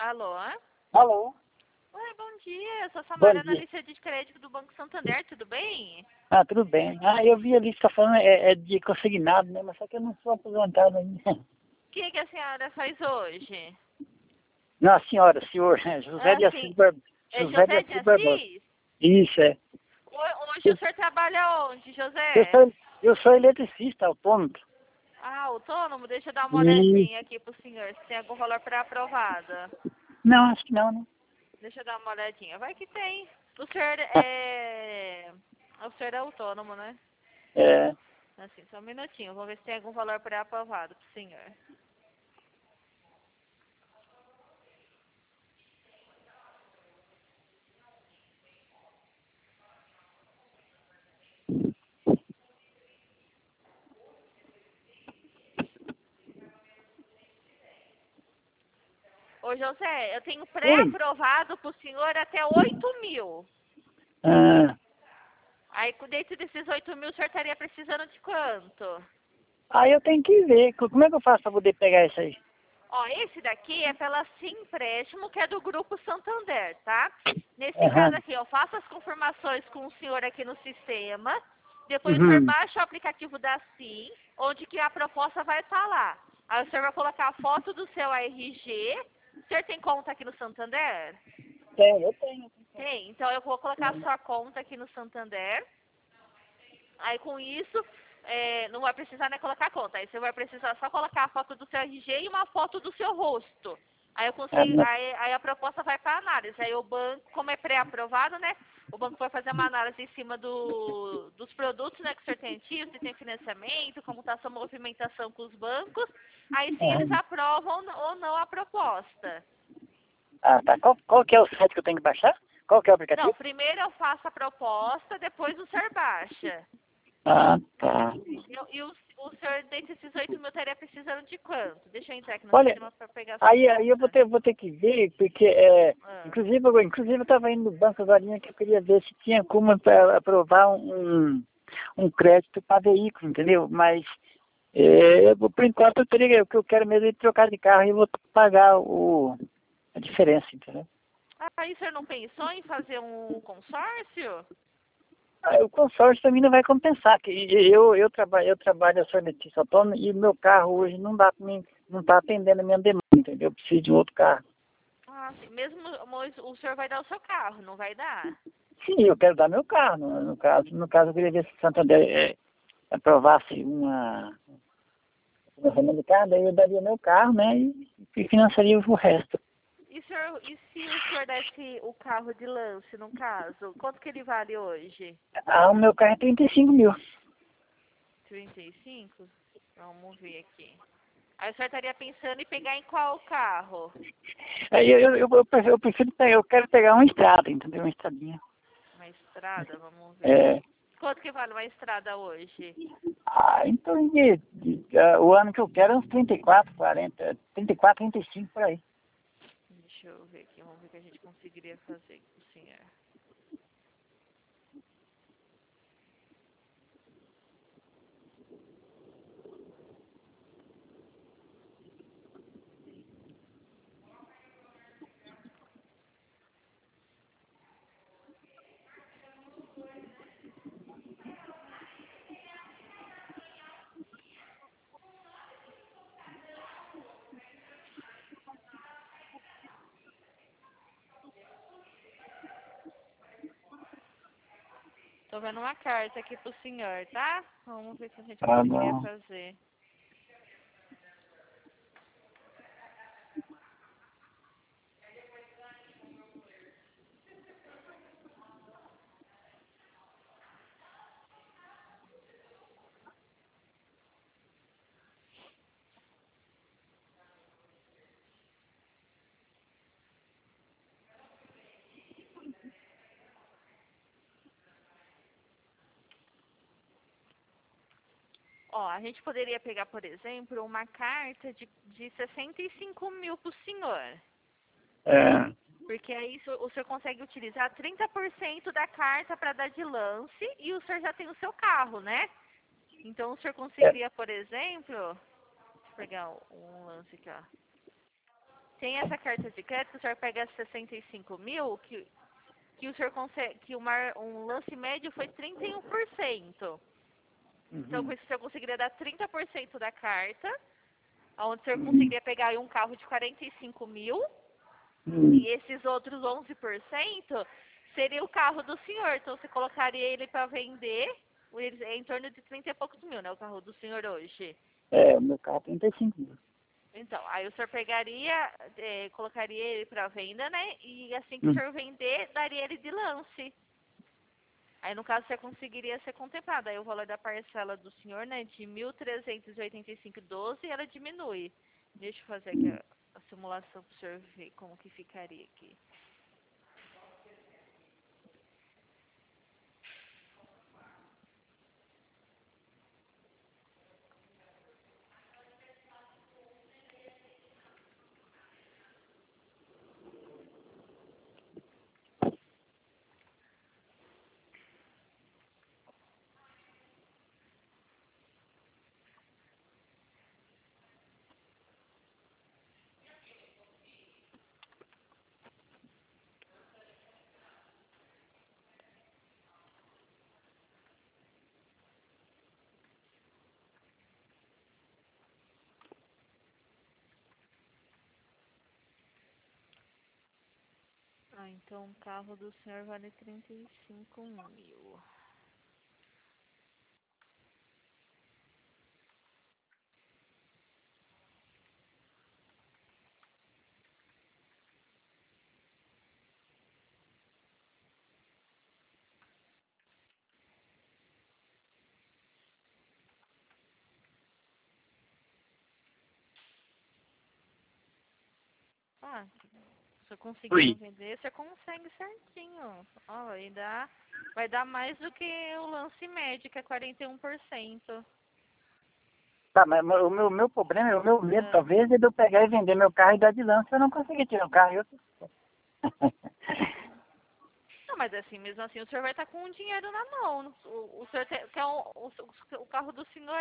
Alô? Alô? Oi, bom dia. Eu sou Bom Samara, dia. analista de crédito do Banco Santander, tudo bem? Ah, tudo bem. Ah, eu vi ali que você está falando é de consignado, né? Mas só que eu não sou aposentado ainda. O que a senhora faz hoje? Não, senhor, José Ah, de sim. Assis Barbosa. É José de José de Assis Barbosa. Assis? Isso, é. Hoje o Eu, senhor trabalha onde, eu José? sou, eu sou eletricista autônomo. Ah, autônomo? Deixa eu dar uma E... olhadinha aqui pro senhor, se tem algum valor pré-aprovado. Não, acho que não, né? Deixa eu dar uma olhadinha. Vai que tem. O senhor Ah, é... O senhor é autônomo, né? é. Assim, só um minutinho. Vou ver se tem algum valor pré-aprovado pro senhor. Ô, José, eu tenho Oi. pré-aprovado pro senhor até 8.000. Ah, Aí, dentro desses 8.000, o senhor estaria precisando de quanto? aí eu tenho que ver. Como é que eu faço para poder pegar isso aí? Ó, esse daqui é pela Sim Empréstimo, que é do Grupo Santander, tá? Nesse caso Aham. aqui, eu faço as confirmações com o senhor aqui no sistema. Depois o senhor Uhum. baixa o aplicativo da Sim, onde que a proposta vai estar lá. Aí o senhor vai colocar a foto do seu RG. O senhor tem conta aqui no Santander? Eu tenho. Tem. Então eu vou colocar a sua conta aqui no Santander. Aí com isso, não vai precisar nem colocar a conta. Aí você vai precisar só colocar a foto do seu RG e uma foto do seu rosto. Aí eu Ah, consigo, aí a proposta vai para análise. Aí o banco, como é pré-aprovado, né? O banco vai fazer uma análise em cima dos produtos, né, que o senhor tem ativo, se tem financiamento, como está a sua movimentação com os bancos. Aí sim eles aham. aprovam ou não a proposta. Ah, tá. Qual que é o site que eu tenho que baixar? Qual que é o Não, aplicativo? primeiro eu faço a proposta, depois o senhor baixa. Ah, tá. Entendeu? E o senhor, dentre esses 8.000, estaria precisando de quanto? Deixa eu entrar aqui no Olha, sistema para pegar a sua aí eu conta. vou ter que ver, porque Ah, inclusive eu estava indo no banco agora que eu queria ver se tinha como aprovar um crédito para veículo, entendeu? Mas por enquanto o que eu quero mesmo é trocar de carro e eu vou pagar a diferença, entendeu? aí o senhor não pensou em fazer um consórcio? O consórcio também não vai compensar, que eu trabalho, eu sou eletricista autônomo e o meu carro hoje não dá para mim, não está atendendo a minha demanda, entendeu? Eu preciso de um outro carro. Ah, sim. Mesmo mas o senhor vai dar o seu carro, não vai dar? Sim, eu quero dar meu carro. No caso eu queria ver se o Santander aprovasse uma remessa de carro, daí eu daria meu carro, né? E financiaria o resto. E se o senhor desse o carro de lance, no caso, quanto que ele vale hoje? Ah, o meu carro é 35 mil. 35? Vamos ver aqui. Aí o senhor estaria pensando em pegar em qual carro? Aí eu prefiro pegar, eu quero pegar uma estrada, entendeu? Uma estradinha. Uma estrada, vamos ver. É, Quanto que vale uma estrada hoje? então o ano que eu quero é uns 34, 40, 34, 35 por aí. Deixa eu ver aqui, vamos ver o que a gente conseguiria fazer com o senhor. Tô vendo uma carta aqui pro senhor, tá? Vamos ver se a gente Tá conseguiria bom. fazer. Ó, a gente poderia pegar, por exemplo, uma carta de 65.000 pro senhor. É, Porque aí o senhor consegue utilizar 30% da carta para dar de lance e o senhor já tem o seu carro, né? Então o senhor é, conseguiria, por exemplo, deixa eu pegar um lance aqui, ó. tem essa carta de crédito, o senhor pega 65 mil, que o senhor consegue, que um lance médio foi 31%. Então, com isso, o senhor conseguiria dar 30% da carta, onde o senhor conseguiria pegar aí um carro de 45 mil, e esses outros 11% seria o carro do senhor. Então, você colocaria ele para vender, em torno de 30 e poucos mil, né, o carro do senhor hoje. É, o meu carro é 35 mil. Então, aí o senhor pegaria, colocaria ele para venda, né, e assim que o senhor vender, daria ele de lance. Aí, no caso, você conseguiria ser contemplado. Aí, o valor da parcela do senhor, né, de 1.385,12, ela diminui. Deixa eu fazer aqui a simulação para o senhor ver como que ficaria aqui. Ah, então o carro do senhor vale 35 mil. Ah, se eu conseguir vender, você consegue certinho. Ó, vai dar mais do que o lance médio, que é 41%. Tá, mas o meu problema, o meu medo, talvez, é de eu pegar e vender meu carro e dar de lance, eu não conseguir tirar o carro. Não, mas assim, mesmo assim, o senhor vai estar com o dinheiro na mão. O senhor quer o carro do senhor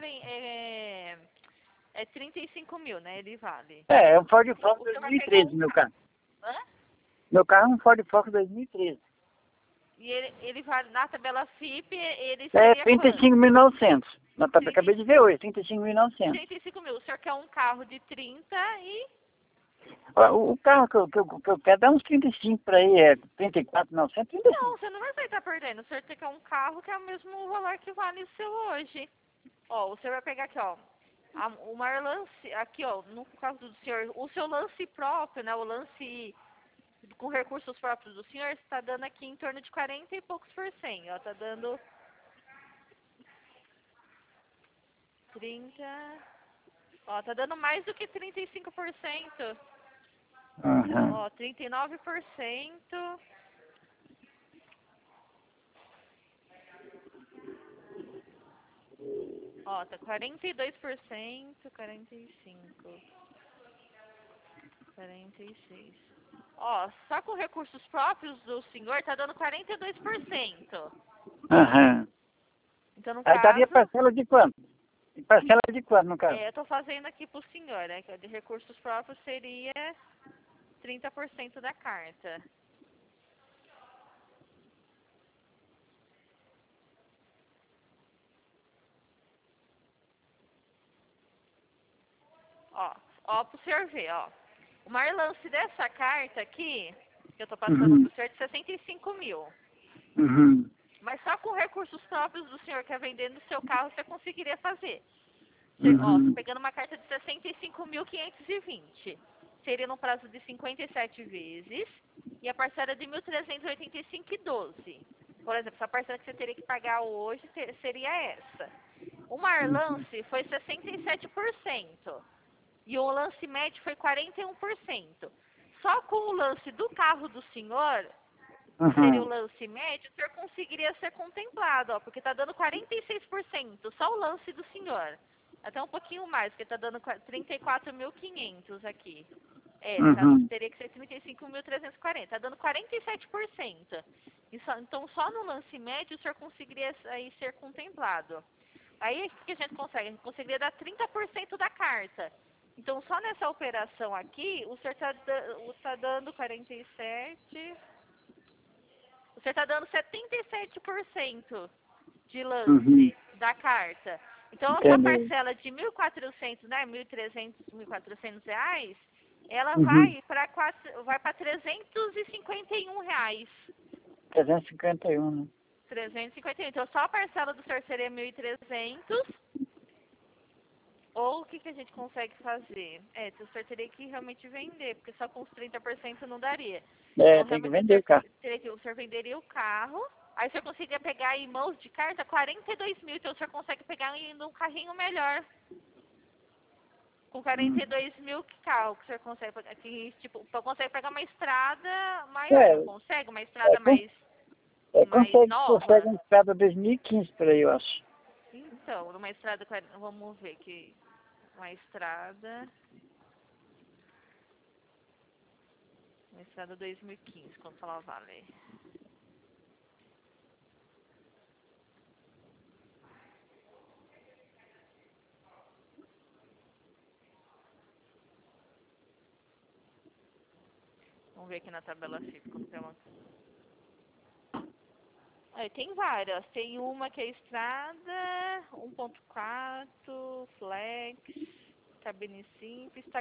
é 35 mil, né? Ele vale. É um Ford Focus 2013, meu carro. Hã? Meu carro é um Ford Focus 2013. E ele vale, na tabela FIP, ele É seria 35.900. Acabei de ver hoje, 35.900. 35 mil. O senhor quer um carro de 30 e... O carro que eu quero dá uns 35 para aí, é 34.900, 35. Não, você não vai estar perdendo. O senhor quer um carro que é o mesmo valor que vale o seu hoje. Ó, o senhor vai pegar aqui, ó. O maior lance, aqui, ó, no caso do senhor, o seu lance próprio, né? O lance com recursos próprios do senhor está dando aqui em torno de 40 e poucos por cento. Ó, tá dando 30. Ó, tá dando mais do que 35%. Ó, 39%. Ó, tá 42%, 45%, 46%. Ó, só com recursos próprios do senhor tá dando 42%. Então, no Aí daria caso... parcela de quanto? Parcela de quanto, no caso? eu tô fazendo aqui pro senhor, né? Que de recursos próprios seria 30% da carta. Ó, pro senhor ver, ó. O maior lance dessa carta aqui, que eu tô passando pro senhor, é de 65 mil. Mas só com recursos próprios do senhor quer vender no seu carro, você conseguiria fazer. Ó, pegando uma carta de 65.520. Seria no prazo de 57 vezes. E a parcela de 1.385,12. Por exemplo, essa parcela que você teria que pagar hoje seria essa. O maior lance foi 67%. E o lance médio foi 41%. Só com o lance do carro do senhor, seria o lance médio, o senhor conseguiria ser contemplado, ó, porque está dando 46%, só o lance do senhor. Até um pouquinho mais, porque está dando 34.500 aqui. Teria que ser 35.340, está dando 47%. Então, só no lance médio, o senhor conseguiria aí ser contemplado. Aí, o que a gente consegue? A gente conseguiria dar 30% da carta. Então, só nessa operação aqui, o senhor tá dando 47... O senhor está dando 77% de lance da carta. Então, a sua parcela de 1.400, né, 1.300, 1.400 reais, ela vai para R$351. 351, né? 351. Então, só a parcela do senhor seria 1.300. Ou o que a gente consegue fazer? O senhor teria que realmente vender, porque só com os 30% não daria. Então, tem que vender o carro. O senhor venderia o carro, aí o senhor conseguiria pegar em mãos de carta 42 mil, então o senhor consegue pegar ainda um carrinho melhor. Com 42 mil, que carro que o senhor consegue pegar? Consegue pegar uma estrada maior, não consegue? Uma estrada mais nova? Consegue uma estrada 2015 por aí, eu acho. Então, numa estrada, vamos ver que uma estrada 2015, quando falar vale. Vamos ver aqui na tabela FIP como tem uma. Tem várias. Tem uma que é estrada 1.4, flex, cabine simples, está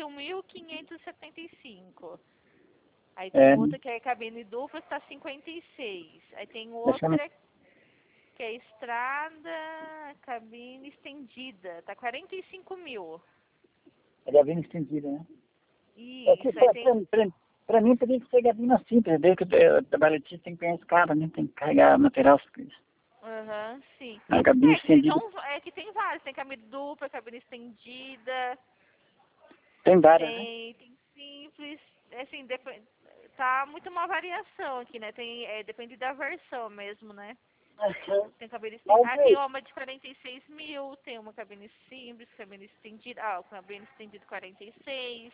41.575. Aí tem outra que é cabine dupla, está 56. Aí tem outra que é estrada, cabine estendida, está 45 mil. É cabine estendida, né? Isso, aí tem... Pra mim, teria que ser cabine simples, desde que o trabalhista tem que pegar escada, né? Tem que carregar material. Sim. A cabine estendida. Então, que tem várias. Tem cabine dupla, cabine estendida. Tem várias, né? Tem simples. Assim, tá muito uma variação aqui, né? Depende da versão mesmo, né? Tem cabine estendida. Tem uma de 46 mil, tem uma cabine simples, cabine estendida. Cabine estendida 46.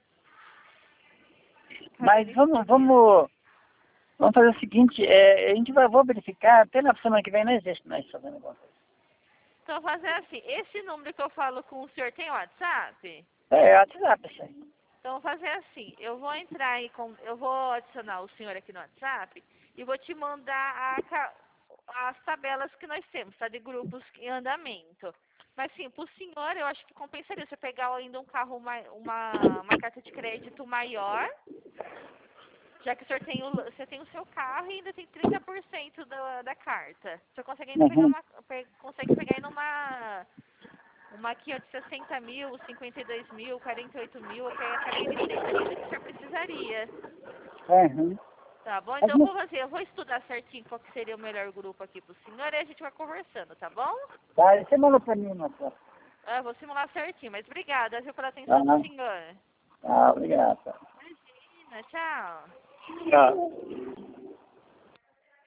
Mas vamos fazer o seguinte, a gente vou verificar, até na semana que vem não existe mais fazendo alguma coisa. Então, fazer assim, esse número que eu falo com o senhor tem WhatsApp? WhatsApp, isso aí. Então, vou fazer assim, eu vou eu vou adicionar o senhor aqui no WhatsApp e vou te mandar as tabelas que nós temos, tá? De grupos em andamento. Mas, sim, pro senhor, eu acho que compensaria você pegar ainda um carro, uma carta de crédito maior, já que o senhor tem o seu carro e ainda tem 30% da carta. O senhor consegue ainda pegar ainda uma aqui, ó, de 60 mil, 52 mil, 48 mil, que é a cabine estendida que o senhor precisaria. Tá bom? Então, eu vou estudar certinho qual que seria o melhor grupo aqui pro senhor e a gente vai conversando, tá bom? Tá, você manda pra mim, moça. Vou simular certinho, mas obrigada, viu, pela atenção do senhor. Obrigado. Imagina, tchau. Tchau.